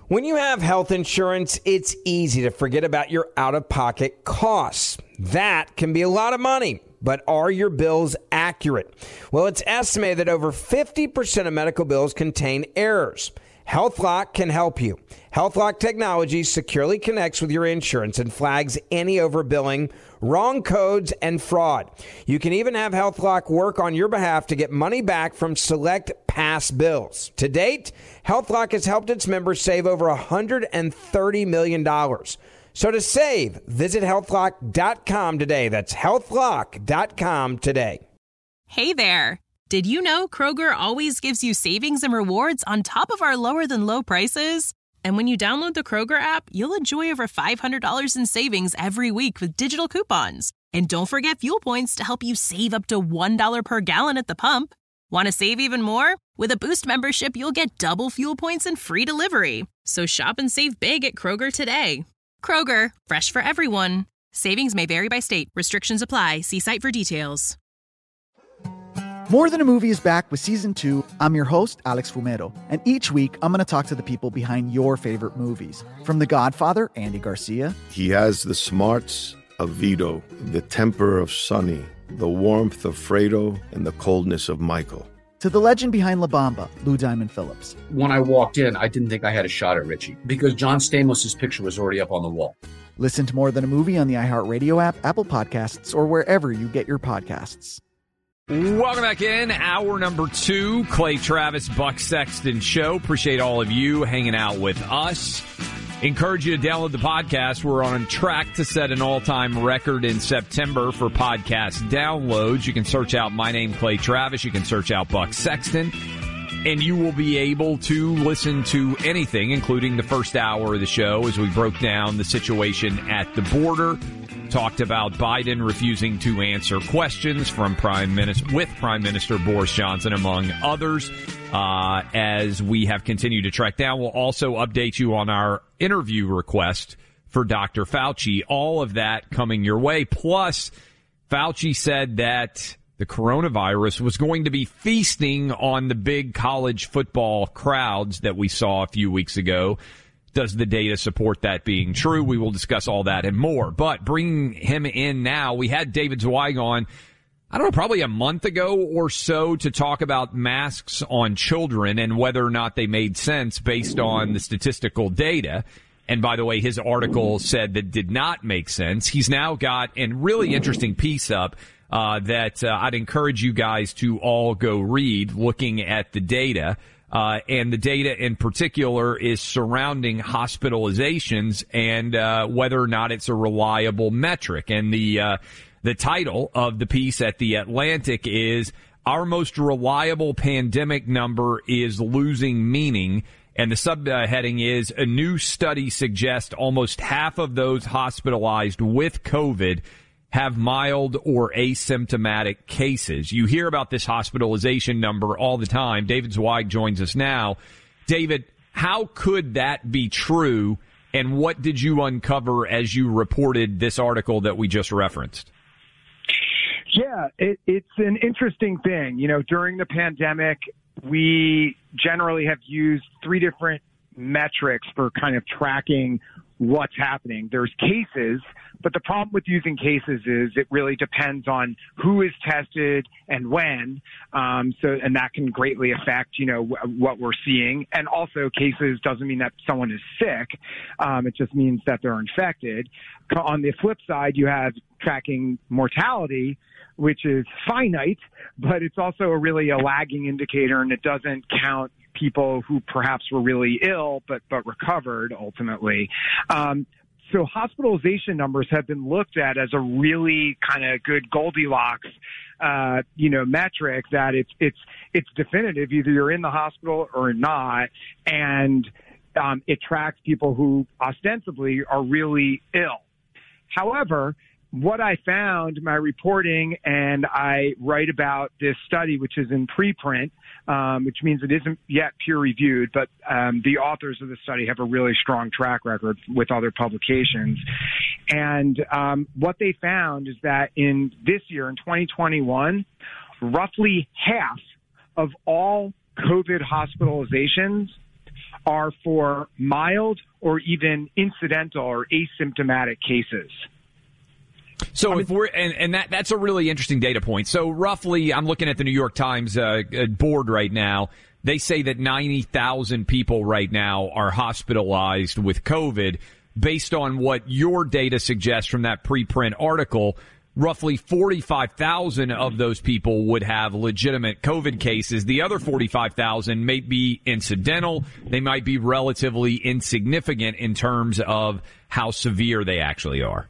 When you have health insurance, it's easy to forget about your out-of-pocket costs. That can be a lot of money, but are your bills accurate? Well, it's estimated that over 50% of medical bills contain errors. HealthLock can help you. HealthLock technology securely connects with your insurance and flags any overbilling, wrong codes, and fraud. You can even have HealthLock work on your behalf to get money back from select past bills. To date, HealthLock has helped its members save over $130 million. So to save, visit healthlock.com today. That's healthlock.com today. Hey there. Did you know Kroger always gives you savings and rewards on top of our lower than low prices? And when you download the Kroger app, you'll enjoy over $500 in savings every week with digital coupons. And don't forget fuel points to help you save up to $1 per gallon at the pump. Want to save even more? With a Boost membership, you'll get double fuel points and free delivery. So shop and save big at Kroger today. Kroger, fresh for everyone. Savings may vary by state. Restrictions apply. See site for details. More Than a Movie is back with Season 2. I'm your host, Alex Fumero. And each week, I'm going to talk to the people behind your favorite movies. From The Godfather, Andy Garcia. He has the smarts of Vito, the temper of Sonny, the warmth of Fredo, and the coldness of Michael. To the legend behind La Bamba, Lou Diamond Phillips. When I walked in, I didn't think I had a shot at Richie because John Stamos' picture was already up on the wall. Listen to More Than a Movie on the iHeartRadio app, Apple Podcasts, or wherever you get your podcasts. Welcome back in. Hour number 2, Clay Travis, Buck Sexton Show. Appreciate all of you hanging out with us. Encourage you to download the podcast. We're on track to set an all-time record in September for podcast downloads. You can search out my name, Clay Travis. You can search out Buck Sexton. And you will be able to listen to anything, including the first hour of the show as we broke down the situation at the border. Talked about Biden refusing to answer questions from Prime Minister Boris Johnson, among others, as we have continued to track down. We'll also update you on our interview request for Dr. Fauci. All of that coming your way. Plus, Fauci said that the coronavirus was going to be feasting on the big college football crowds that we saw a few weeks ago. Does the data support that being true? We will discuss all that and more. But bringing him in now, we had David Zweig on, I don't know, probably a month ago or so to talk about masks on children and whether or not they made sense based on the statistical data. And by the way, his article said that did not make sense. He's now got a really interesting piece up that I'd encourage you guys to all go read, looking at the data. And the data in particular is surrounding hospitalizations and whether or not it's a reliable metric. And the title of the piece at The Atlantic is "Our Most Reliable Pandemic Number is Losing Meaning." And the subheading is "A New Study Suggests Almost Half of Those Hospitalized with COVID have mild or asymptomatic cases." You hear about this hospitalization number all the time. David Zweig joins us now. David, how could that be true, and what did you uncover as you reported this article that we just referenced? Yeah, it's an interesting thing. You know, during the pandemic, we generally have used 3 different metrics for kind of tracking what's happening. There's cases, but the problem with using cases is it really depends on who is tested and when. And that can greatly affect, what we're seeing. And also cases doesn't mean that someone is sick. It just means that they're infected. On the flip side, you have tracking mortality, which is finite, but it's also a lagging indicator, and it doesn't count people who perhaps were really ill but recovered ultimately. So hospitalization numbers have been looked at as a really kind of good Goldilocks, metric that it's definitive. Either you're in the hospital or not, and it tracks people who ostensibly are really ill. However, what I found in my reporting, and I write about this study, which is in preprint, which means it isn't yet peer-reviewed, but the authors of the study have a really strong track record with other publications. And what they found is that in this year, in 2021, roughly half of all COVID hospitalizations are for mild or even incidental or asymptomatic cases. So if we're and that's a really interesting data point. So roughly, I'm looking at the New York Times board right now. They say that 90,000 people right now are hospitalized with COVID. Based on what your data suggests from that preprint article, roughly 45,000 of those people would have legitimate COVID cases. The other 45,000 may be incidental. They might be relatively insignificant in terms of how severe they actually are.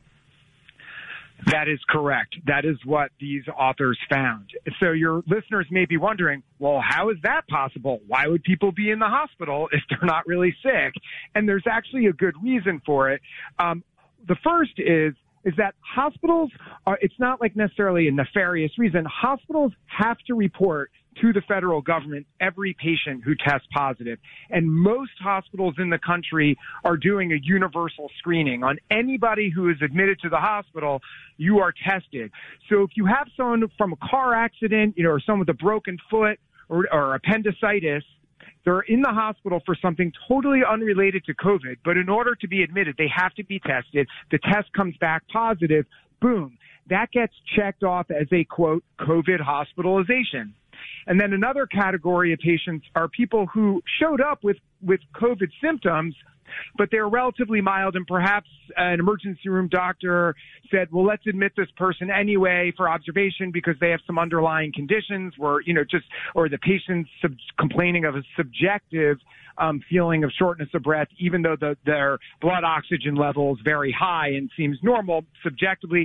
That is correct. That is what these authors found. So your listeners may be wondering, well, how is that possible? Why would people be in the hospital if they're not really sick? And there's actually a good reason for it. The first is that hospitals are, it's not like necessarily a nefarious reason. Hospitals have to report to the federal government every patient who tests positive. And most hospitals in the country are doing a universal screening. On anybody who is admitted to the hospital, you are tested. So if you have someone from a car accident, or someone with a broken foot or appendicitis, they're in the hospital for something totally unrelated to COVID, but in order to be admitted, they have to be tested. The test comes back positive. Boom. That gets checked off as a, quote, COVID hospitalization. And then another category of patients are people who showed up with COVID symptoms, but they're relatively mild, and perhaps an emergency room doctor said, well, let's admit this person anyway for observation because they have some underlying conditions or the patient's complaining of a subjective feeling of shortness of breath, even though their blood oxygen level is very high and seems normal subjectively.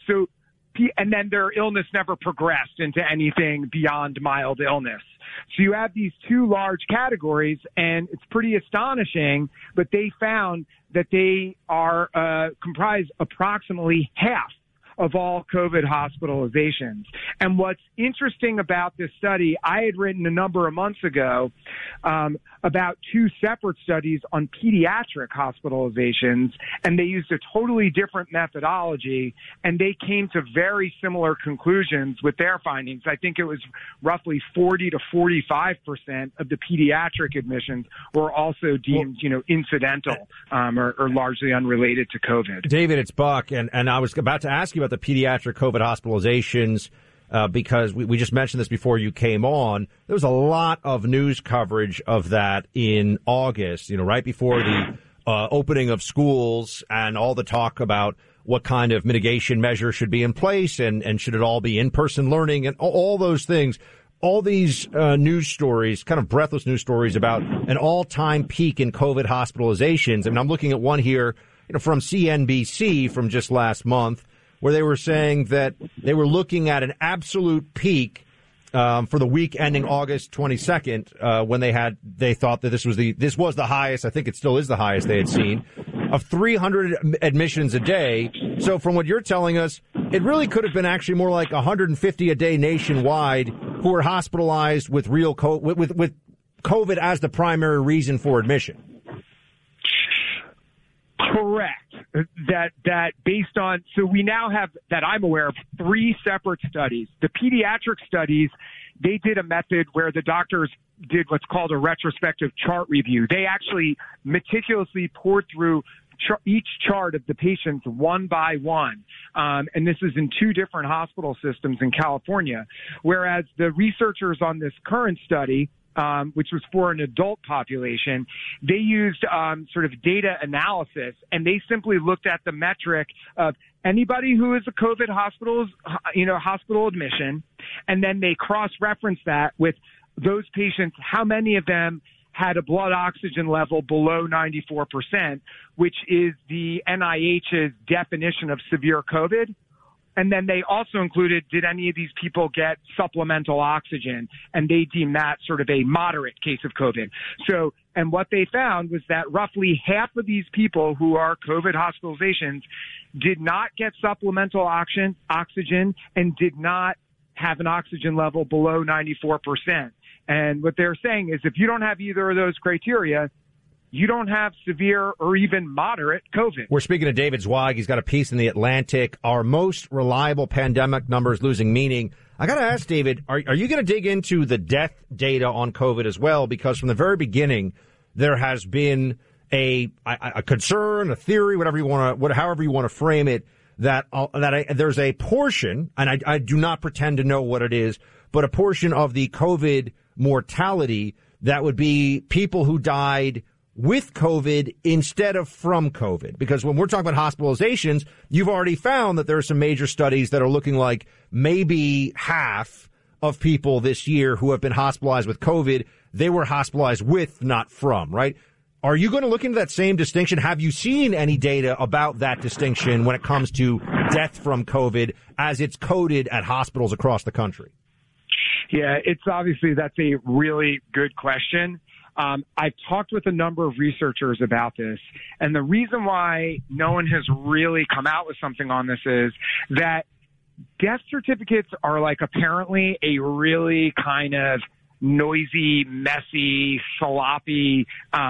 And then their illness never progressed into anything beyond mild illness. So you have these two large categories, and it's pretty astonishing, but they found that they are comprise approximately half of all COVID hospitalizations. And what's interesting about this study, I had written a number of months ago about two separate studies on pediatric hospitalizations, and they used a totally different methodology, and they came to very similar conclusions with their findings. I think it was roughly 40 to 45% of the pediatric admissions were also deemed, incidental or largely unrelated to COVID. David, it's Buck, and I was about to ask you about the pediatric COVID hospitalizations because we just mentioned this before you came on. There was a lot of news coverage of that in August, right before the opening of schools and all the talk about what kind of mitigation measures should be in place and should it all be in-person learning and all those things. All these news stories, kind of breathless news stories about an all-time peak in COVID hospitalizations. And I'm looking at one here from CNBC from just last month, where they were saying that they were looking at an absolute peak for the week ending August 22nd, when they thought that this was the highest. I think it still is the highest they had seen, of 300 admissions a day. So from what you're telling us, it really could have been actually more like 150 a day nationwide who were hospitalized with real with COVID as the primary reason for admission. Correct. That based on, so we now have, that I'm aware of, 3 separate studies. The pediatric studies, they did a method where the doctors did what's called a retrospective chart review. They actually meticulously poured through each chart of the patients one by one. And this is in 2 different hospital systems in California. Whereas the researchers on this current study, which was for an adult population, they used sort of data analysis, and they simply looked at the metric of anybody who is a COVID hospital admission, and then they cross-referenced that with those patients, how many of them had a blood oxygen level below 94%, which is the NIH's definition of severe COVID. And then they also included, did any of these people get supplemental oxygen? And they deemed that sort of a moderate case of COVID. So, and what they found was that roughly half of these people who are COVID hospitalizations did not get supplemental oxygen and did not have an oxygen level below 94%. And what they're saying is if you don't have either of those criteria, you don't have severe or even moderate COVID. We're speaking to David Zweig. He's got a piece in The Atlantic. Our most reliable pandemic numbers losing meaning. I got to ask, David, are you going to dig into the death data on COVID as well? Because from the very beginning, there has been a concern, a theory, however you want to frame it, that there's a portion, and I do not pretend to know what it is, but a portion of the COVID mortality that would be people who died with COVID instead of from COVID. Because when we're talking about hospitalizations, you've already found that there are some major studies that are looking like maybe half of people this year who have been hospitalized with COVID, they were hospitalized with, not from, right? Are you going to look into that same distinction? Have you seen any data about that distinction when it comes to death from COVID as it's coded at hospitals across the country? Yeah, that's a really good question. I've talked with a number of researchers about this, and the reason why no one has really come out with something on this is that death certificates are like apparently a really kind of noisy, messy, sloppy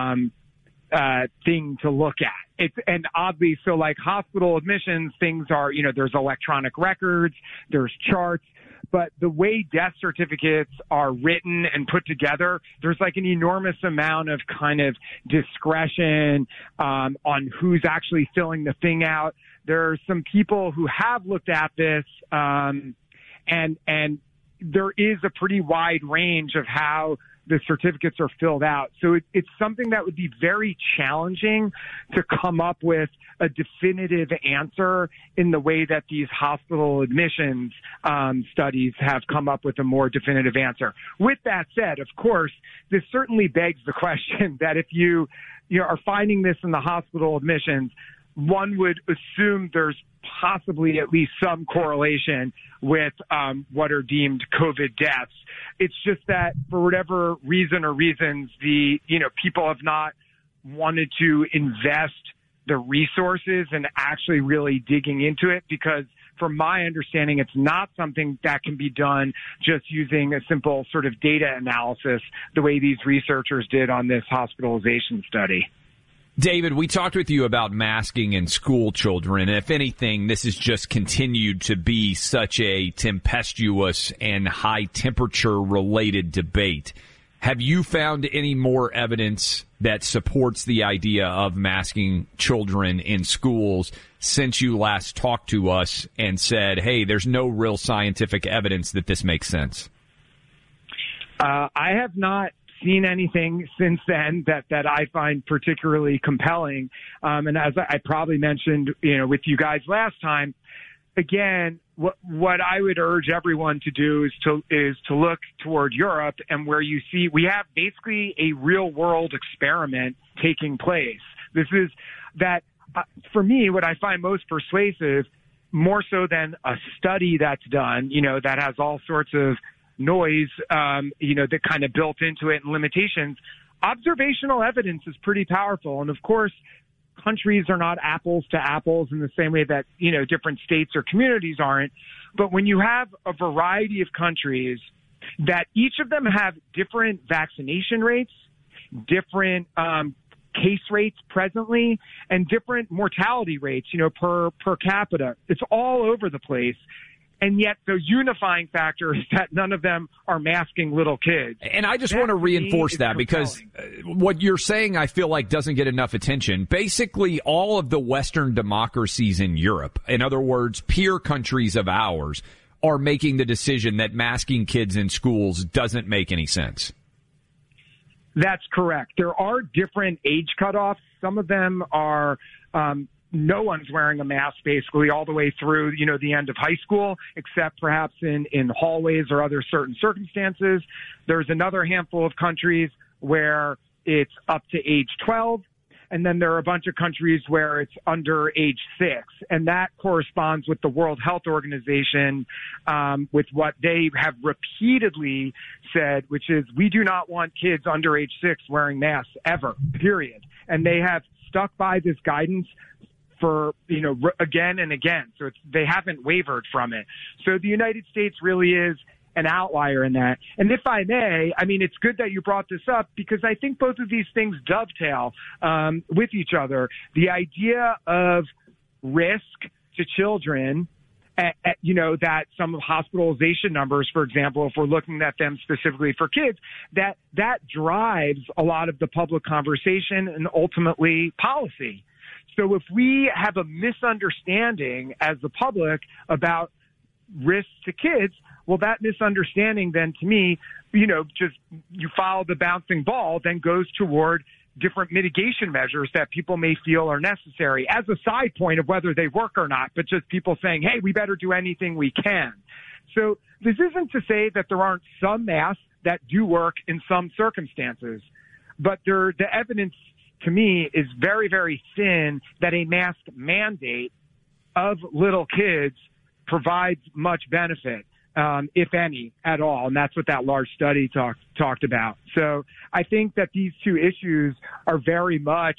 thing to look at. And oddly, so like hospital admissions, things are, there's electronic records, there's charts, but the way death certificates are written and put together, there's like an enormous amount of kind of discretion on who's actually filling the thing out. There are some people who have looked at this, and there is a pretty wide range of how the certificates are filled out. So it's something that would be very challenging to come up with a definitive answer in the way that these hospital admissions studies have come up with a more definitive answer. With that said, of course, this certainly begs the question that if you are finding this in the hospital admissions, one would assume there's possibly at least some correlation with what are deemed COVID deaths. It's just that for whatever reason or reasons, people have not wanted to invest the resources and actually really digging into it, because from my understanding, it's not something that can be done just using a simple sort of data analysis the way these researchers did on this hospitalization study. David, we talked with you about masking in school children. And if anything, this has just continued to be such a tempestuous and high temperature related debate. Have you found any more evidence that supports the idea of masking children in schools since you last talked to us and said, hey, there's no real scientific evidence that this makes sense? I have not seen anything since then that I find particularly compelling. And as I probably mentioned, with you guys last time, again, what I would urge everyone to do is to look toward Europe, and where you see we have basically a real world experiment taking place. This is that for me, what I find most persuasive, more so than a study that's done, that has all sorts of noise, that kind of built into it and limitations. Observational evidence is pretty powerful. And of course, countries are not apples to apples in the same way that, different states or communities aren't. But when you have a variety of countries that each of them have different vaccination rates, different case rates presently, and different mortality rates, per capita, it's all over the place. And yet the unifying factor is that none of them are masking little kids. And I just want to reinforce that, because what you're saying, I feel like, doesn't get enough attention. Basically, all of the Western democracies in Europe, in other words, peer countries of ours, are making the decision that masking kids in schools doesn't make any sense. That's correct. There are different age cutoffs. Some of them are no one's wearing a mask basically all the way through, the end of high school, except perhaps in hallways or other certain circumstances. There's another handful of countries where it's up to age 12. And then there are a bunch of countries where it's under age 6. And that corresponds with the World Health Organization, with what they have repeatedly said, which is we do not want kids under age 6 wearing masks ever, period. And they have stuck by this guidance for, again and again. So they haven't wavered from it. So the United States really is an outlier in that. And if I may, it's good that you brought this up, because I think both of these things dovetail with each other. The idea of risk to children that some of hospitalization numbers, for example, if we're looking at them specifically for kids, that drives a lot of the public conversation and ultimately policy. So if we have a misunderstanding as the public about risks to kids, well, that misunderstanding then, to me, just you follow the bouncing ball, then goes toward different mitigation measures that people may feel are necessary as a side point of whether they work or not, but just people saying, hey, we better do anything we can. So this isn't to say that there aren't some masks that do work in some circumstances, but the evidence to me is very, very thin that a mask mandate of little kids provides much benefit, if any, at all. And that's what that large study talked about. So I think that these two issues are very much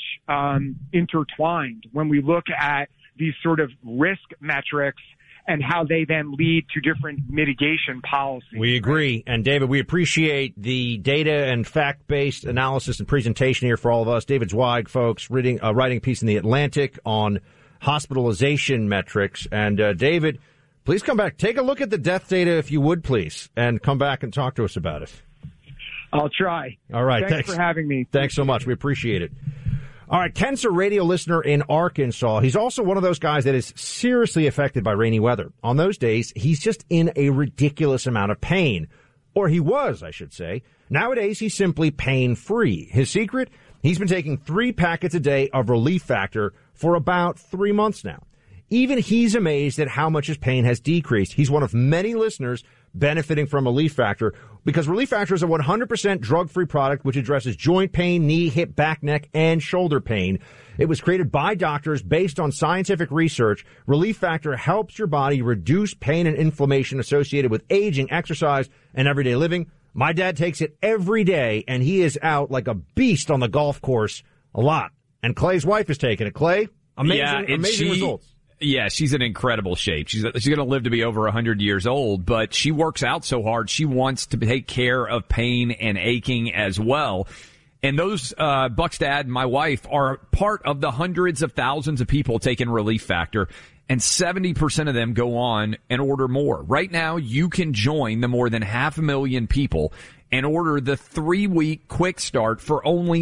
intertwined when we look at these sort of risk metrics and how they then lead to different mitigation policies. We agree. And, David, we appreciate the data and fact-based analysis and presentation here for all of us. David Zweig, folks, writing a piece in The Atlantic on hospitalization metrics. And, David, please come back. Take a look at the death data, if you would, please, and come back and talk to us about it. I'll try. All right. Thanks for having me. Thanks so much. We appreciate it. All right, Ken's a radio listener in Arkansas. He's also one of those guys that is seriously affected by rainy weather. On those days, he's just in a ridiculous amount of pain. Or he was, I should say. Nowadays, he's simply pain-free. His secret? He's been taking 3 packets a day of Relief Factor for about 3 months now. Even he's amazed at how much his pain has decreased. He's one of many listeners benefiting from Relief Factor because Relief Factor is a 100% drug-free product which addresses joint pain, knee, hip, back, neck, and shoulder pain. It was created by doctors based on scientific research. Relief Factor helps your body reduce pain and inflammation associated with aging, exercise, and everyday living. My dad takes it every day, and he is out like a beast on the golf course a lot. And Clay's wife is taking it. Clay, amazing results. Yeah, she's in incredible shape. She's going to live to be over 100 years old, but she works out so hard. She wants to take care of pain and aching as well. And those, Buck's dad and my wife are part of the hundreds of thousands of people taking Relief Factor, and 70% of them go on and order more. Right now, you can join the more than 500,000 people and order the 3-week quick start for only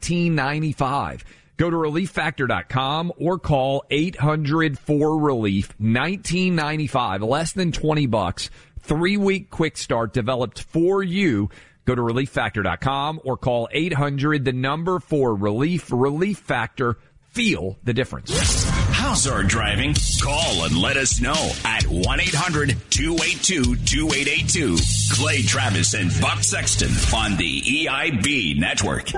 $19.95. Go to ReliefFactor.com or call 800-4RELIEF, $19.95, less than $20. 3-week quick start developed for you. Go to ReliefFactor.com or call 800-4RELIEF. Relief Factor. Feel the difference. How's our driving? Call and let us know at 1-800-282-2882. Clay Travis and Buck Sexton on the EIB Network.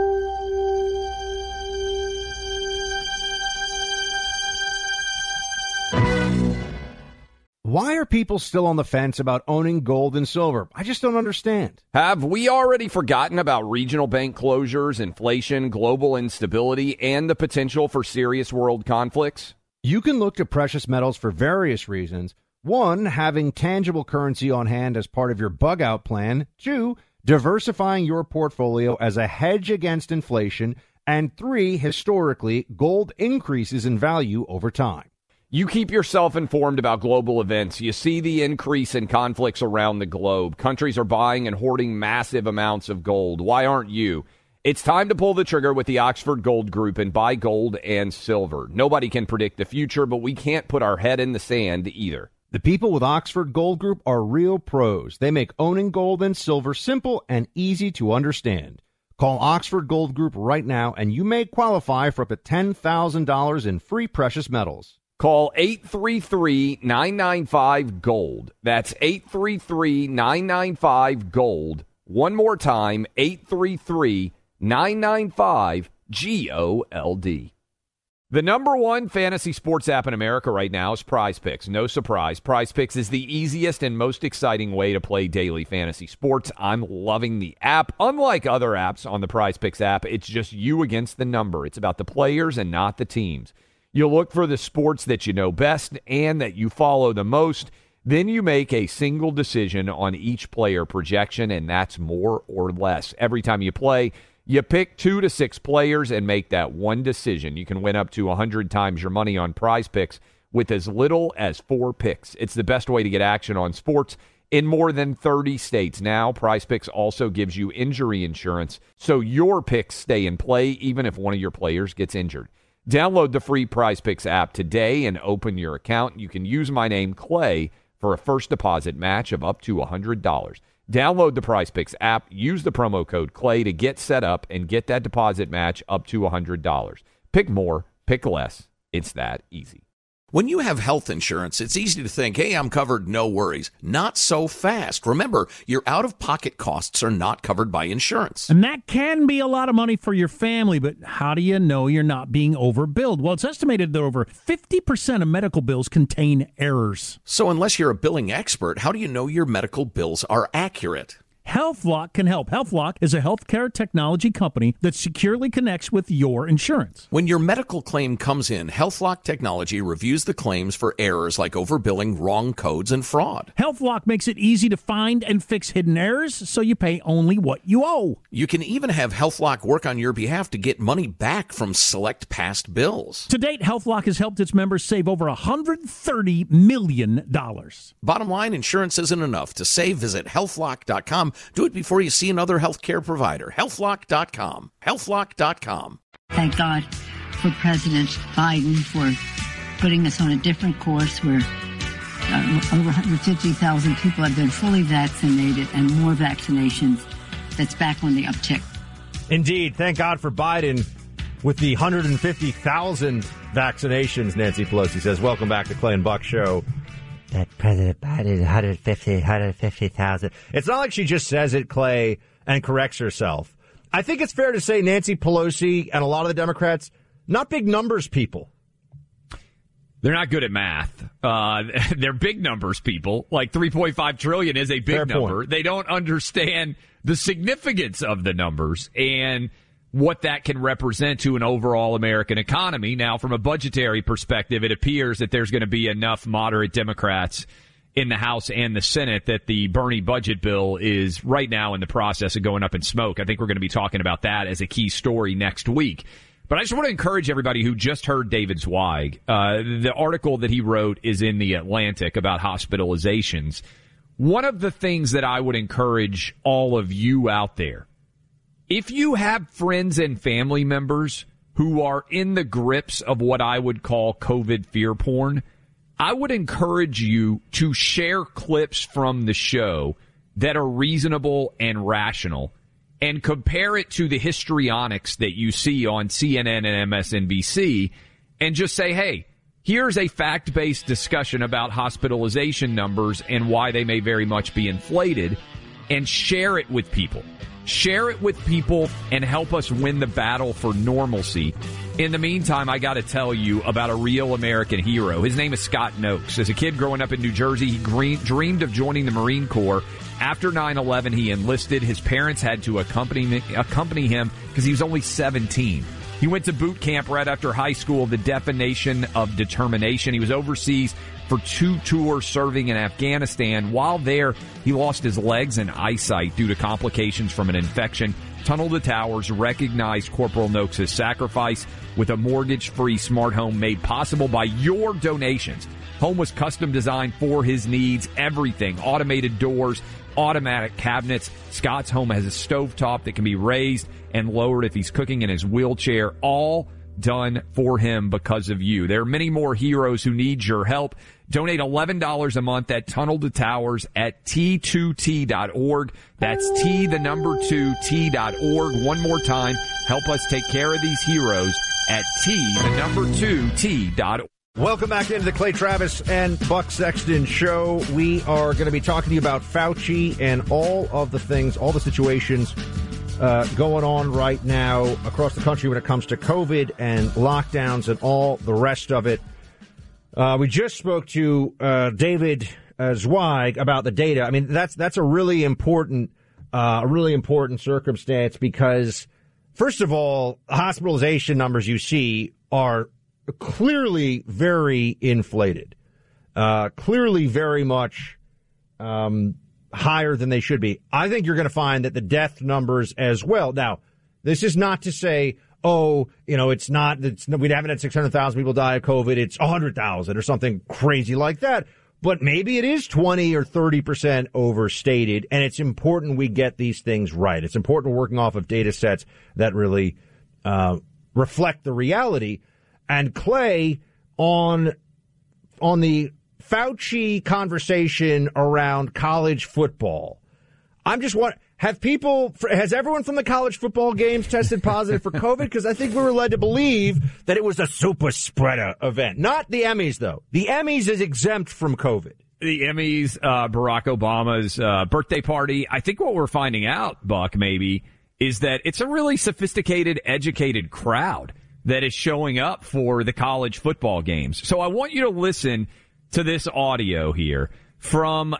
Why are people still on the fence about owning gold and silver? I just don't understand. Have we already forgotten about regional bank closures, inflation, global instability, and the potential for serious world conflicts? You can look to precious metals for various reasons. 1, having tangible currency on hand as part of your bug-out plan. 2, diversifying your portfolio as a hedge against inflation. And 3, historically, gold increases in value over time. You keep yourself informed about global events. You see the increase in conflicts around the globe. Countries are buying and hoarding massive amounts of gold. Why aren't you? It's time to pull the trigger with the Oxford Gold Group and buy gold and silver. Nobody can predict the future, but we can't put our head in the sand either. The people with Oxford Gold Group are real pros. They make owning gold and silver simple and easy to understand. Call Oxford Gold Group right now, and you may qualify for up to $10,000 in free precious metals. Call 833-995-GOLD. That's 833-995-GOLD. One more time, 833-995-GOLD. The number one fantasy sports app in America right now is PrizePicks. No surprise. PrizePicks is the easiest and most exciting way to play daily fantasy sports. I'm loving the app. Unlike other apps on the PrizePicks app, it's just you against the number. It's about the players and not the teams. You look for the sports that you know best and that you follow the most. Then you make a single decision on each player projection, and that's more or less. Every time you play, you pick 2 to 6 players and make that one decision. You can win up to 100 times your money on PrizePicks with as little as 4 picks. It's the best way to get action on sports in more than 30 states. Now, PrizePicks also gives you injury insurance, so your picks stay in play even if one of your players gets injured. Download the free PrizePicks app today and open your account. You can use my name, Clay, for a first deposit match of up to $100. Download the PrizePicks app, use the promo code Clay to get set up and get that deposit match up to $100. Pick more, pick less. It's that easy. When you have health insurance, it's easy to think, hey, I'm covered, no worries. Not so fast. Remember, your out-of-pocket costs are not covered by insurance. And that can be a lot of money for your family, but how do you know you're not being overbilled? Well, it's estimated that over 50% of medical bills contain errors. So unless you're a billing expert, how do you know your medical bills are accurate? HealthLock can help. HealthLock is a healthcare technology company that securely connects with your insurance. When your medical claim comes in, HealthLock technology reviews the claims for errors like overbilling, wrong codes, and fraud. HealthLock makes it easy to find and fix hidden errors, so you pay only what you owe. You can even have HealthLock work on your behalf to get money back from select past bills. To date, HealthLock has helped its members save over $130 million. Bottom line, insurance isn't enough. To save, visit healthlock.com. Do it before you see another healthcare provider. Healthlock.com. Healthlock.com. Thank God for President Biden for putting us on a different course where over 150,000 people have been fully vaccinated and more vaccinations. That's back on the uptick. Indeed. Thank God for Biden with the 150,000 vaccinations, Nancy Pelosi says. Welcome back to Clay and Buck Show. That President Biden, 150,000. It's not like she just says it, Clay, and corrects herself. I think it's fair to say Nancy Pelosi and a lot of the Democrats, not big numbers people. They're not good at math. They're big numbers people. Like 3.5 trillion is a big Fair number. point. They don't understand the significance of the numbers and what that can represent to an overall American economy. Now, from a budgetary perspective, it appears that there's going to be enough moderate Democrats in the House and the Senate that the Bernie budget bill is right now in the process of going up in smoke. I think we're going to be talking about that as a key story next week. But I just want to encourage everybody who just heard David Zweig. The article that he wrote is in The Atlantic about hospitalizations. One of the things that I would encourage all of you out there, if you have friends and family members who are in the grips of what I would call COVID fear porn, I would encourage you to share clips from the show that are reasonable and rational and compare it to the histrionics that you see on CNN and MSNBC and just say, hey, here's a fact-based discussion about hospitalization numbers and why they may very much be inflated, and share it with people. Share it with people and help us win the battle for normalcy. In the meantime, I got to tell you about a real American hero. His name is Scott Noakes. As a kid growing up in New Jersey, he dreamed of joining the Marine Corps. After 9/11, he enlisted. His parents had to accompany him because he was only 17. He went to boot camp right after high school, the Definition of Determination. He was overseas for 2 tours serving in Afghanistan. While there, he lost his legs and eyesight due to complications from an infection. Tunnel to Towers recognized Corporal Noakes' sacrifice with a mortgage-free smart home made possible by your donations. Home was custom designed for his needs, everything, automated doors, automatic cabinets. Scott's home has a stovetop that can be raised and lowered if he's cooking in his wheelchair, all done for him because of you. There are many more heroes who need your help. Donate $11 a month at Tunnel to Towers at T2T.org. That's T2T.org. One more time, help us take care of these heroes at T2T.org. Welcome back into the Clay Travis and Buck Sexton Show. We are going to be talking to you about Fauci and all of the things, all the situations going on right now across the country when it comes to COVID and lockdowns and all the rest of it. We just spoke to David Zweig about the data. I mean, that's a really important circumstance because, first of all, hospitalization numbers you see are clearly very inflated, clearly very much higher than they should be. I think you're going to find that the death numbers as well. Now, this is not to say, we haven't had 600,000 people die of COVID. It's 100,000 or something crazy like that. But maybe it is 20 or 30% overstated, and it's important we get these things right. It's important working off of data sets that really reflect the reality. And Clay, on the Fauci conversation around college football, has everyone from the college football games tested positive for COVID? Because I think we were led to believe that it was a super spreader event. Not the Emmys, though. The Emmys is exempt from COVID. The Emmys, Barack Obama's birthday party. I think what we're finding out, Buck, maybe, is that it's a really sophisticated, educated crowd that is showing up for the college football games. So I want you to listen to this audio here from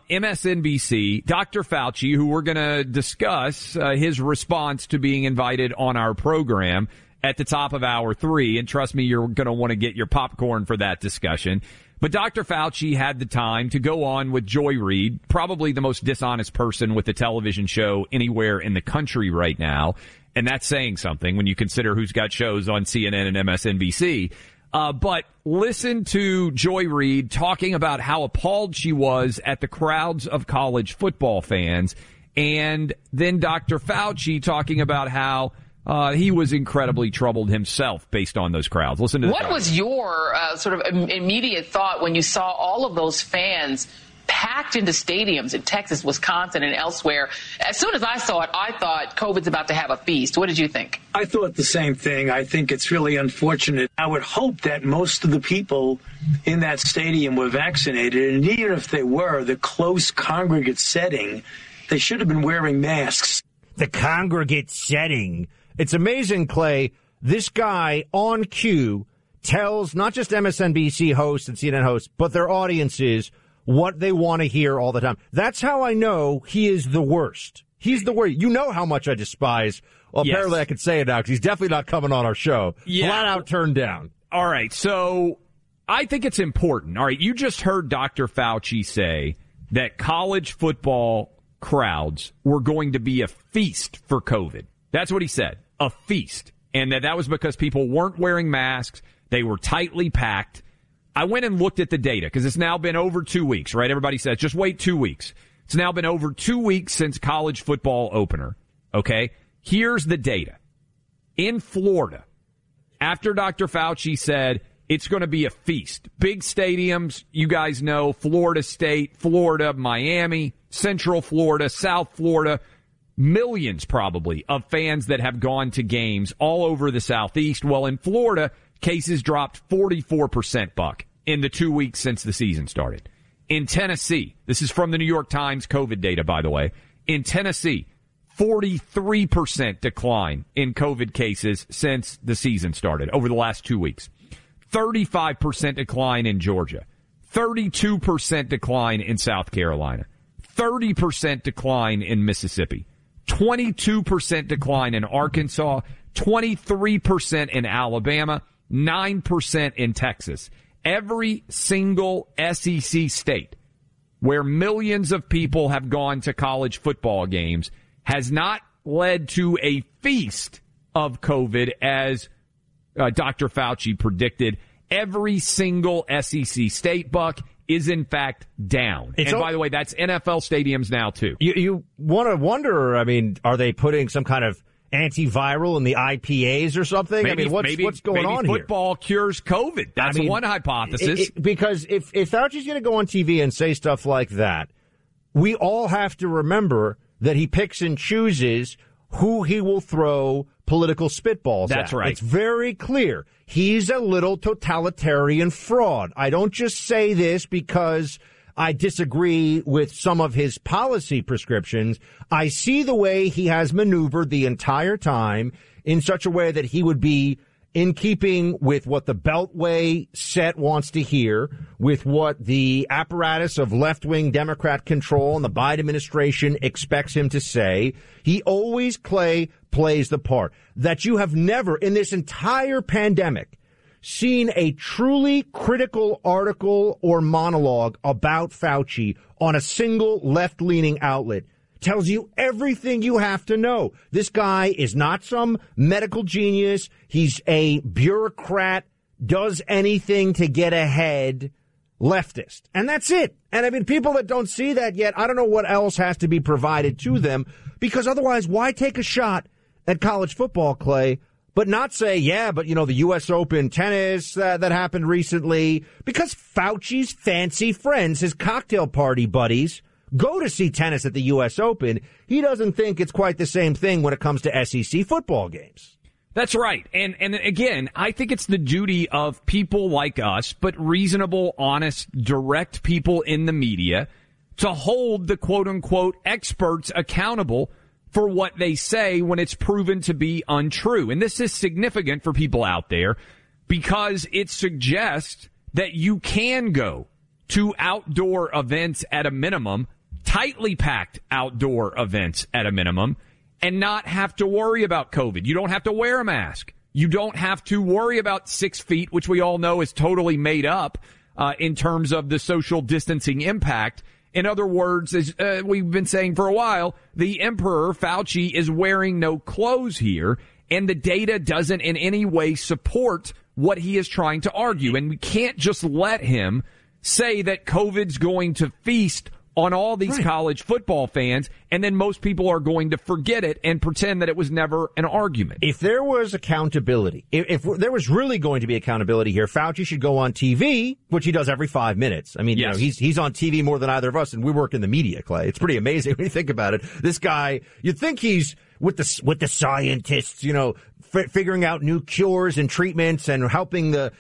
MSNBC, Dr. Fauci, who we're going to discuss his response to being invited on our program at the top of hour 3. And trust me, you're going to want to get your popcorn for that discussion. But Dr. Fauci had the time to go on with Joy Reid, probably the most dishonest person with a television show anywhere in the country right now. And that's saying something when you consider who's got shows on CNN and MSNBC. But listen to Joy Reid talking about how appalled she was at the crowds of college football fans. And then Dr. Fauci talking about how he was incredibly troubled himself based on those crowds. Listen to this. What was your sort of immediate thought when you saw all of those fans packed into stadiums in Texas, Wisconsin, and elsewhere? As soon as I saw it, I thought COVID's about to have a feast. What did you think? I thought the same thing. I think it's really unfortunate. I would hope that most of the people in that stadium were vaccinated, and even if they were, the close congregate setting, they should have been wearing masks. The congregate setting. It's amazing, Clay. This guy on cue tells not just MSNBC hosts and CNN hosts, but their audiences what they want to hear all the time. That's how I know he is the worst. He's the worst. You know how much I despise. Well, yes. Apparently I can say it now because he's definitely not coming on our show. Yeah. Flat out turned down. All right, so I think it's important. All right, you just heard Dr. Fauci say that college football crowds were going to be a feast for COVID. That's what he said, a feast. And that was because people weren't wearing masks. They were tightly packed. I went and looked at the data because it's now been over 2 weeks, right? Everybody says, just wait 2 weeks. It's now been over 2 weeks since college football opener. Okay. Here's the data. In Florida, after Dr. Fauci said it's going to be a feast, big stadiums, you guys know, Florida State, Florida, Miami, Central Florida, South Florida, millions probably of fans that have gone to games all over the Southeast. Well, in Florida, cases dropped 44%, Buck, in the 2 weeks since the season started. In Tennessee, this is from the New York Times COVID data, by the way. In Tennessee, 43% decline in COVID cases since the season started over the last 2 weeks. 35% decline in Georgia. 32% decline in South Carolina. 30% decline in Mississippi. 22% decline in Arkansas. 23% in Alabama. 9% in Texas. Every single SEC state where millions of people have gone to college football games has not led to a feast of COVID as Dr. Fauci predicted. Every single SEC state, Buck, is in fact down. And by the way, that's NFL stadiums now too. You want to wonder, I mean, are they putting some kind of antiviral in the IPAs or something? Maybe, I mean, what's going on here? Maybe football cures COVID. That's one hypothesis. Because if Fauci's going to go on TV and say stuff like that, we all have to remember that he picks and chooses who he will throw political spitballs at. That's right. It's very clear. He's a little totalitarian fraud. I don't just say this because I disagree with some of his policy prescriptions. I see the way he has maneuvered the entire time in such a way that he would be in keeping with what the Beltway set wants to hear, with what the apparatus of left-wing Democrat control and the Biden administration expects him to say. He always, Clay, plays the part that you have never, in this entire pandemic, seen a truly critical article or monologue about Fauci on a single left-leaning outlet tells you everything you have to know. This guy is not some medical genius. He's a bureaucrat, does anything to get ahead, leftist. And that's it. And I mean, people that don't see that yet, I don't know what else has to be provided to them, because otherwise, why take a shot at college football, Clay, but not say, yeah, but, the U.S. Open tennis that happened recently, because Fauci's fancy friends, his cocktail party buddies, go to see tennis at the U.S. Open. He doesn't think it's quite the same thing when it comes to SEC football games. That's right. And again, I think it's the duty of people like us, but reasonable, honest, direct people in the media to hold the quote-unquote experts accountable for what they say when it's proven to be untrue. And this is significant for people out there because it suggests that you can go to outdoor events at a minimum, tightly packed outdoor events at a minimum, and not have to worry about COVID. You don't have to wear a mask. You don't have to worry about 6 feet, which we all know is totally made up in terms of the social distancing impact. In other words, as we've been saying for a while, the Emperor Fauci is wearing no clothes here, and the data doesn't in any way support what he is trying to argue. And we can't just let him say that COVID's going to feast on all these college football fans, and then most people are going to forget it and pretend that it was never an argument. If there was accountability, if there was really going to be accountability here, Fauci should go on TV, which he does every 5 minutes. I mean, yes. He's on TV more than either of us, and we work in the media, Clay. It's pretty amazing when you think about it. This guy, you'd think he's with the scientists, figuring out new cures and treatments and helping a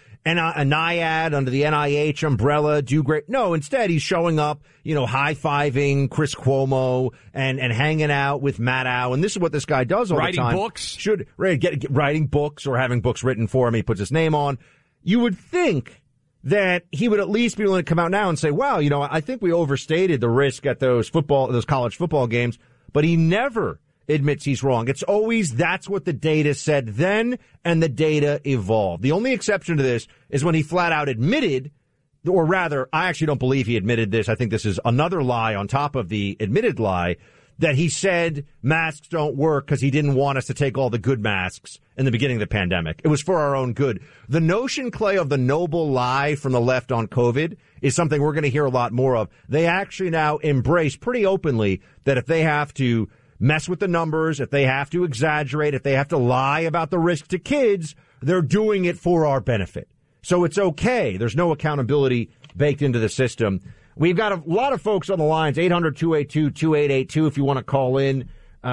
NIAID under the NIH umbrella do great. No, instead he's showing up, high-fiving Chris Cuomo and hanging out with Maddow. And this is what this guy does all the time. Writing books? Writing books or having books written for him. He puts his name on. You would think that he would at least be willing to come out now and say, wow, I think we overstated the risk at those college football games. But he never admits he's wrong. It's always that's what the data said then, and the data evolved. The only exception to this is when he flat out admitted, or rather, I actually don't believe he admitted this. I think this is another lie on top of the admitted lie, that he said masks don't work because he didn't want us to take all the good masks in the beginning of the pandemic. It was for our own good. The notion, Clay, of the noble lie from the left on COVID is something we're going to hear a lot more of. They actually now embrace pretty openly that if they have to mess with the numbers, if they have to exaggerate, if they have to lie about the risk to kids, they're doing it for our benefit. So it's okay. There's no accountability baked into the system. We've got a lot of folks on the lines, 800-282-2882 if you want to call in.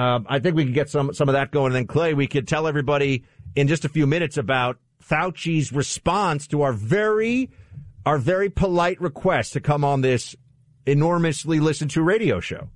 I think we can get some of that going. And then, Clay, we could tell everybody in just a few minutes about Fauci's response to our very polite request to come on this enormously listened to radio show.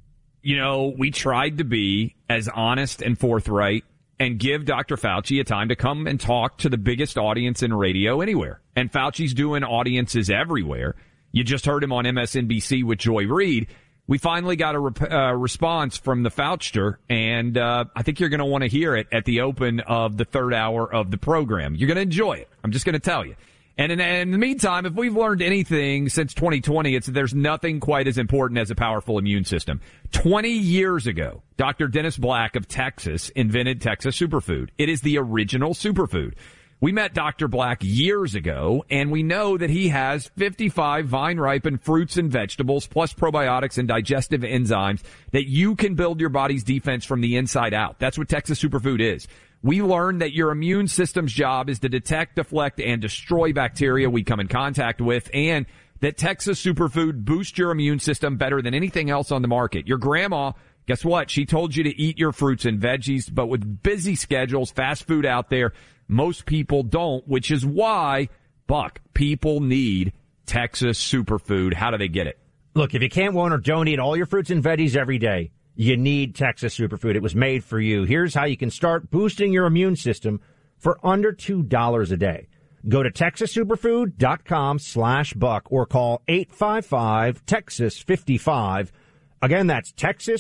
We tried to be as honest and forthright and give Dr. Fauci a time to come and talk to the biggest audience in radio anywhere. And Fauci's doing audiences everywhere. You just heard him on MSNBC with Joy Reid. We finally got a response from the Fauchster, and I think you're going to want to hear it at the open of the third hour of the program. You're going to enjoy it. I'm just going to tell you. And in the meantime, if we've learned anything since 2020, it's that there's nothing quite as important as a powerful immune system. 20 years ago, Dr. Dennis Black of Texas invented Texas Superfood. It is the original superfood. We met Dr. Black years ago, and we know that he has 55 vine-ripened fruits and vegetables, plus probiotics and digestive enzymes that you can build your body's defense from the inside out. That's what Texas Superfood is. We learned that your immune system's job is to detect, deflect, and destroy bacteria we come in contact with, and that Texas Superfood boosts your immune system better than anything else on the market. Your grandma, guess what? She told you to eat your fruits and veggies, but with busy schedules, fast food out there, most people don't, which is why, Buck, people need Texas Superfood. How do they get it? Look, if you can't, won't, or don't eat all your fruits and veggies every day, you need Texas Superfood. It was made for you. Here's how you can start boosting your immune system for under $2 a day. Go to TexasSuperfood.com/Buck or call 855-TEXAS-55. Again, that's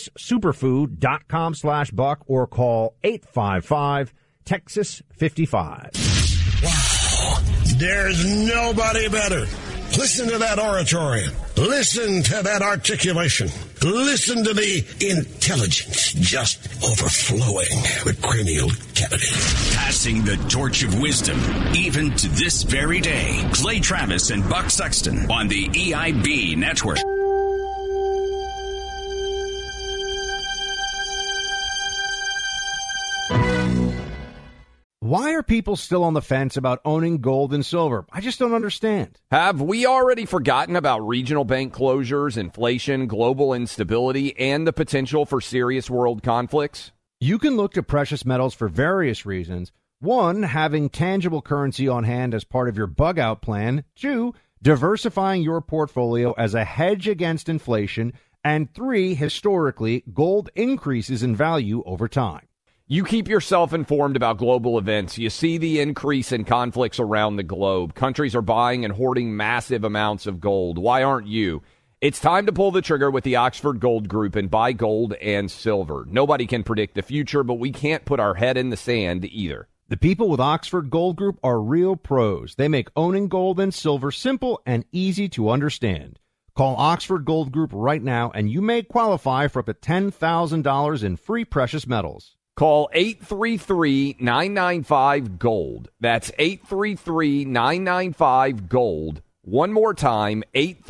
TexasSuperfood.com/Buck or call 855-TEXAS-55. Wow, there's nobody better. Listen to that oratory. Listen to that articulation. Listen to the intelligence just overflowing with cranial cavity. Passing the torch of wisdom, even to this very day. Clay Travis and Buck Sexton on the EIB Network. Why are people still on the fence about owning gold and silver? I just don't understand. Have we already forgotten about regional bank closures, inflation, global instability, and the potential for serious world conflicts? You can look to precious metals for various reasons. 1, having tangible currency on hand as part of your bug-out plan. 2, diversifying your portfolio as a hedge against inflation. And 3, historically, gold increases in value over time. You keep yourself informed about global events. You see the increase in conflicts around the globe. Countries are buying and hoarding massive amounts of gold. Why aren't you? It's time to pull the trigger with the Oxford Gold Group and buy gold and silver. Nobody can predict the future, but we can't put our head in the sand either. The people with Oxford Gold Group are real pros. They make owning gold and silver simple and easy to understand. Call Oxford Gold Group right now, and you may qualify for up to $10,000 in free precious metals. Call 833-995-GOLD. That's 833-995-GOLD. One more time,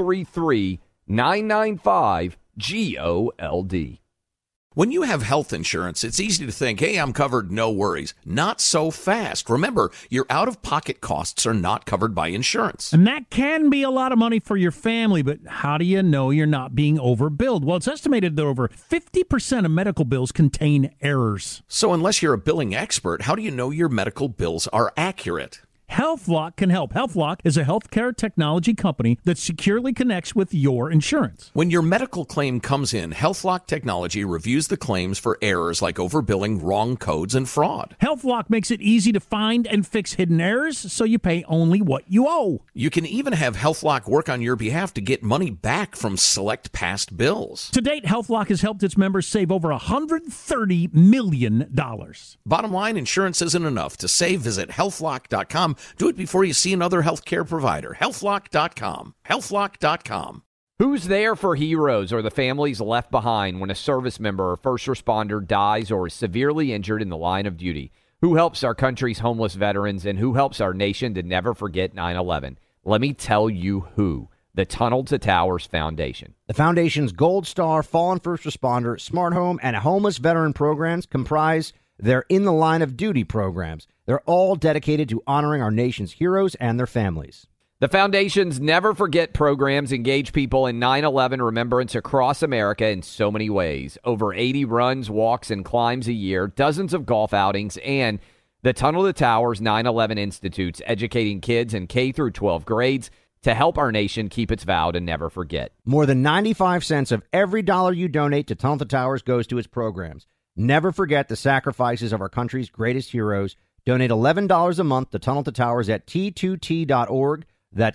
833-995-GOLD. When you have health insurance, it's easy to think, hey, I'm covered, no worries. Not so fast. Remember, your out-of-pocket costs are not covered by insurance. And that can be a lot of money for your family, but how do you know you're not being overbilled? Well, it's estimated that over 50% of medical bills contain errors. So unless you're a billing expert, how do you know your medical bills are accurate? HealthLock can help. HealthLock is a healthcare technology company that securely connects with your insurance. When your medical claim comes in, HealthLock technology reviews the claims for errors like overbilling, wrong codes, and fraud. HealthLock makes it easy to find and fix hidden errors so you pay only what you owe. You can even have HealthLock work on your behalf to get money back from select past bills. To date, HealthLock has helped its members save over $130 million. Bottom line, insurance isn't enough. To save, visit healthlock.com. Do it before you see another healthcare provider. Healthlock.com. Healthlock.com. Who's there for heroes or the families left behind when a service member or first responder dies or is severely injured in the line of duty? Who helps our country's homeless veterans, and who helps our nation to never forget 9/11? Let me tell you who. The Tunnel to Towers Foundation. The Foundation's Gold Star, Fallen First Responder, Smart Home, and Homeless Veteran programs comprise their In the Line of Duty programs. They're all dedicated to honoring our nation's heroes and their families. The Foundation's Never Forget programs engage people in 9/11 remembrance across America in so many ways. Over 80 runs, walks, and climbs a year, dozens of golf outings, and the Tunnel to Towers 9/11 Institutes, educating kids in K through 12 grades to help our nation keep its vow to never forget. More than 95 cents of every dollar you donate to Tunnel to Towers goes to its programs. Never forget the sacrifices of our country's greatest heroes. Donate $11 a month to Tunnel to Towers at T2T.org. That's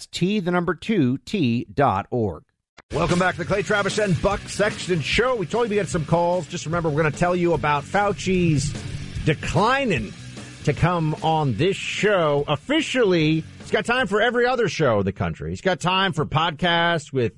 T2T.org. Welcome back to the Clay Travis and Buck Sexton Show. We told you we get some calls. Just remember, we're going to tell you about Fauci's declining to come on this show. Officially, he's got time for every other show in the country. He's got time for podcasts with,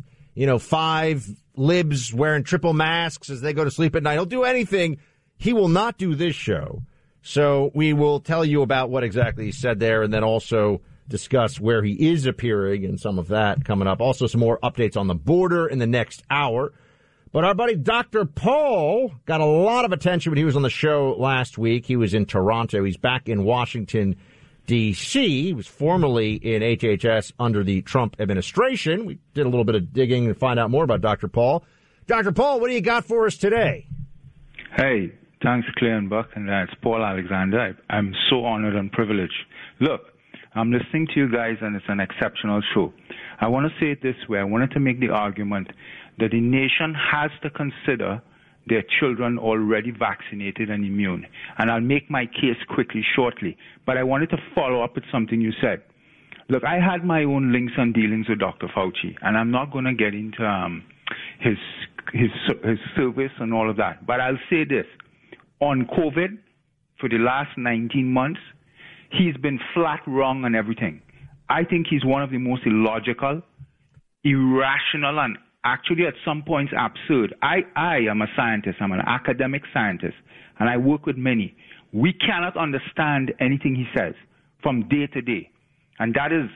5 libs wearing triple masks as they go to sleep at night. He'll do anything. He will not do this show. So we will tell you about what exactly he said there, and then also discuss where he is appearing and some of that coming up. Also, some more updates on the border in the next hour. But our buddy Dr. Paul got a lot of attention when he was on the show last week. He was in Toronto. He's back in Washington, D.C. He was formerly in HHS under the Trump administration. We did a little bit of digging to find out more about Dr. Paul. Dr. Paul, what do you got for us today? Hey. Thanks, Clay and Buck, and it's Paul Alexander. I'm so honored and privileged. Look, I'm listening to you guys, and it's an exceptional show. I want to say it this way. I wanted to make the argument that the nation has to consider their children already vaccinated and immune. And I'll make my case quickly, shortly. But I wanted to follow up with something you said. Look, I had my own links and dealings with Dr. Fauci, and I'm not going to get into his service and all of that. But I'll say this. On COVID, for the last 19 months, he's been flat wrong on everything. I think he's one of the most illogical, irrational, and actually at some points absurd. I am a scientist. I'm an academic scientist, and I work with many. We cannot understand anything he says from day to day. And that is,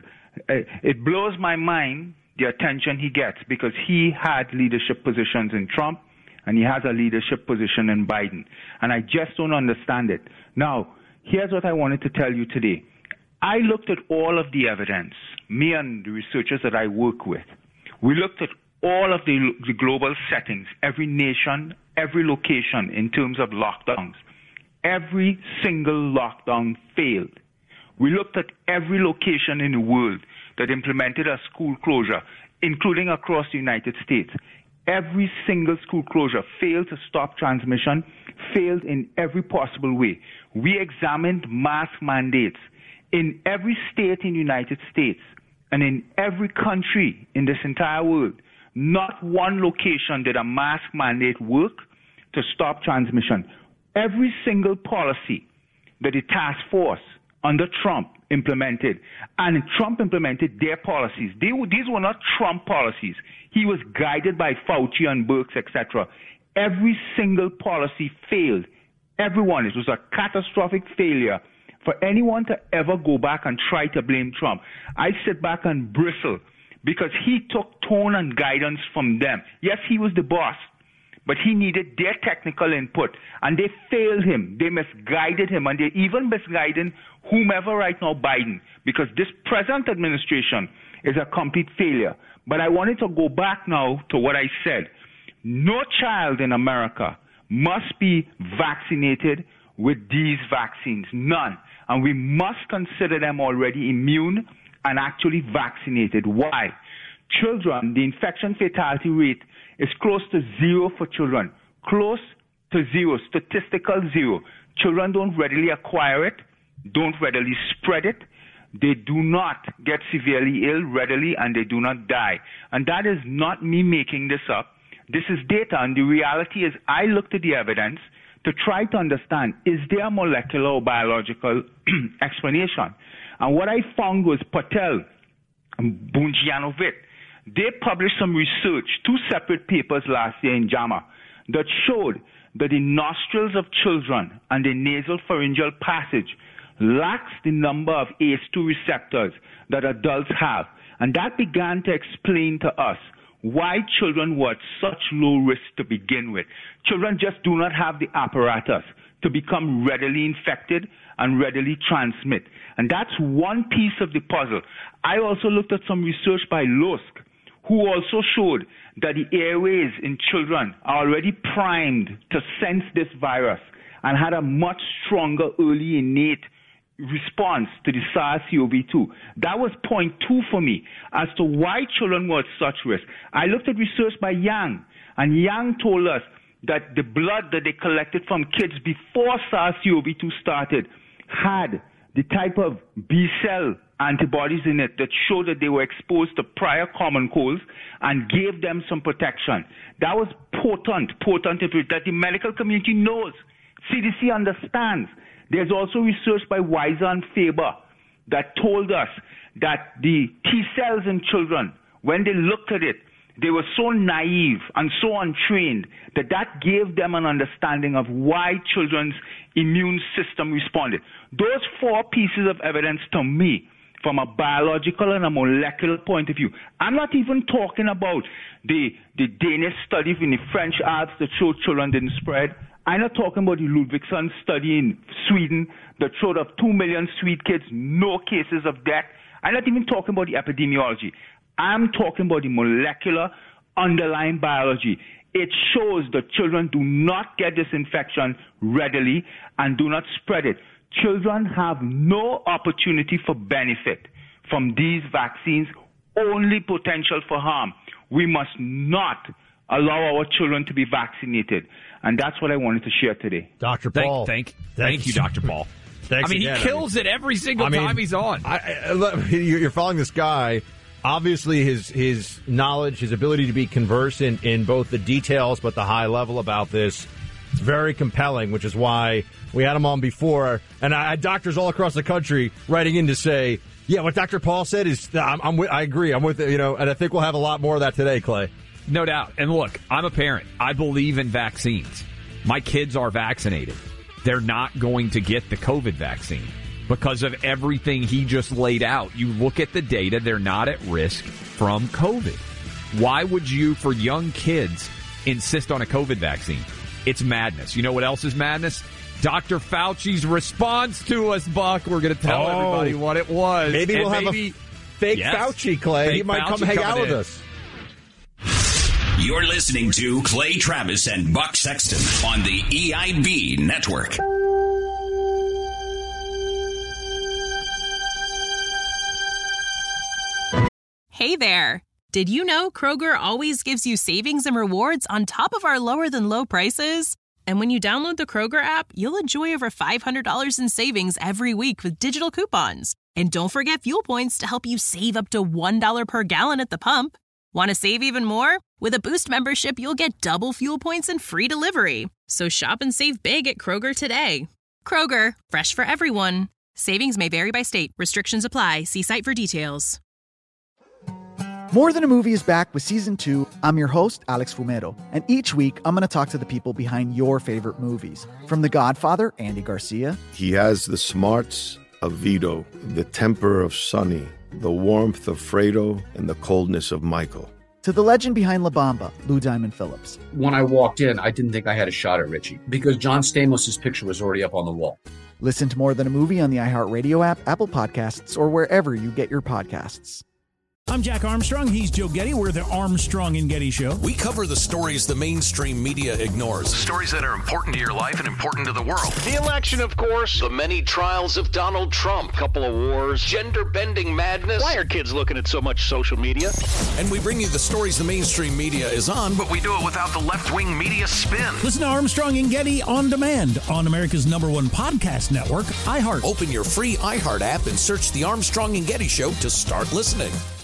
it blows my mind, the attention he gets, because he had leadership positions in Trump, and he has a leadership position in Biden. And I just don't understand it. Now, here's what I wanted to tell you today. I looked at all of the evidence, me and the researchers that I work with. We looked at all of the global settings, every nation, every location in terms of lockdowns. Every single lockdown failed. We looked at every location in the world that implemented a school closure, including across the United States. Every single school closure failed to stop transmission, failed in every possible way. We examined mask mandates in every state in the United States and in every country in this entire world. Not one location did a mask mandate work to stop transmission. Every single policy that the task force under Trump implemented, and Trump implemented their policies. These were not Trump policies. He was guided by Fauci and Birx, etc. Every single policy failed. Everyone. It was a catastrophic failure for anyone to ever go back and try to blame Trump. I sit back and bristle because he took tone and guidance from them. Yes, he was the boss, but he needed their technical input, and they failed him. They misguided him, and they're even misguiding whomever right now, Biden, because this present administration is a complete failure. But I wanted to go back now to what I said. No child in America must be vaccinated with these vaccines, none. And we must consider them already immune and actually vaccinated. Why? Children, the infection fatality rate is close to zero for children. Close to zero, statistical zero. Children don't readily acquire it, don't readily spread it. They do not get severely ill readily, and they do not die. And that is not me making this up. This is data, and the reality is I looked at the evidence to try to understand, is there a molecular or biological explanation? And what I found was Patel and Bunjanovic. They published some research, 2 separate papers last year in JAMA, that showed that the nostrils of children and the nasal pharyngeal passage lacks the number of ACE2 receptors that adults have. And that began to explain to us why children were at such low risk to begin with. Children just do not have the apparatus to become readily infected and readily transmit. And that's one piece of the puzzle. I also looked at some research by Lusk, who also showed that the airways in children are already primed to sense this virus and had a much stronger early innate response to the SARS-CoV-2. That was point 2 for me as to why children were at such risk. I looked at research by Yang, and Yang told us that the blood that they collected from kids before SARS-CoV-2 started had the type of B-cell antibodies in it that showed that they were exposed to prior common colds and gave them some protection. That was potent that the medical community knows. CDC understands. There's also research by Weiser and Faber that told us that the T cells in children, when they looked at it, they were so naive and so untrained that gave them an understanding of why children's immune system responded. Those 4 pieces of evidence to me, from a biological and a molecular point of view. I'm not even talking about the Danish study in the French Alps that showed children didn't spread. I'm not talking about the Ludvigsson study in Sweden that showed of 2 million Swede kids, no cases of death. I'm not even talking about the epidemiology. I'm talking about the molecular underlying biology. It shows that children do not get this infection readily and do not spread it. Children have no opportunity for benefit from these vaccines, only potential for harm. We must not allow our children to be vaccinated. And that's what I wanted to share today. Dr. Paul. Thank you, Dr. Paul. Thanks again. He kills it every single time he's on. You're following this guy. Obviously, his knowledge, his ability to be conversant in both the details but the high level about this, it's very compelling, which is why we had him on before. And I had doctors all across the country writing in to say, yeah, what Dr. Paul said is, I agree. I'm with it, and I think we'll have a lot more of that today, Clay. No doubt. And look, I'm a parent. I believe in vaccines. My kids are vaccinated. They're not going to get the COVID vaccine because of everything he just laid out. You look at the data, they're not at risk from COVID. Why would you, for young kids, insist on a COVID vaccine? It's madness. You know what else is madness? Dr. Fauci's response to us, Buck. We're going to tell everybody what it was. Maybe we'll have a fake Fauci, Clay. Fake he might come hang out with us. You're listening to Clay Travis and Buck Sexton on the EIB Network. Hey there. Did you know Kroger always gives you savings and rewards on top of our lower than low prices? And when you download the Kroger app, you'll enjoy over $500 in savings every week with digital coupons. And don't forget fuel points to help you save up to $1 per gallon at the pump. Want to save even more? With a Boost membership, you'll get double fuel points and free delivery. So shop and save big at Kroger today. Kroger, fresh for everyone. Savings may vary by state. Restrictions apply. See site for details. More Than a Movie is back with Season 2. I'm your host, Alex Fumero. And each week, I'm going to talk to the people behind your favorite movies. From The Godfather, Andy Garcia. He has the smarts of Vito, the temper of Sonny, the warmth of Fredo, and the coldness of Michael. To the legend behind La Bamba, Lou Diamond Phillips. When I walked in, I didn't think I had a shot at Richie because John Stamos' picture was already up on the wall. Listen to More Than a Movie on the iHeartRadio app, Apple Podcasts, or wherever you get your podcasts. I'm Jack Armstrong. He's Joe Getty. We're the Armstrong and Getty Show. We cover the stories the mainstream media ignores. Stories that are important to your life and important to the world. The election, of course. The many trials of Donald Trump. Couple of wars. Gender-bending madness. Why are kids looking at so much social media? And we bring you the stories the mainstream media is on, but we do it without the left-wing media spin. Listen to Armstrong and Getty on demand on America's #1 podcast network, iHeart. Open your free iHeart app and search the Armstrong and Getty Show to start listening.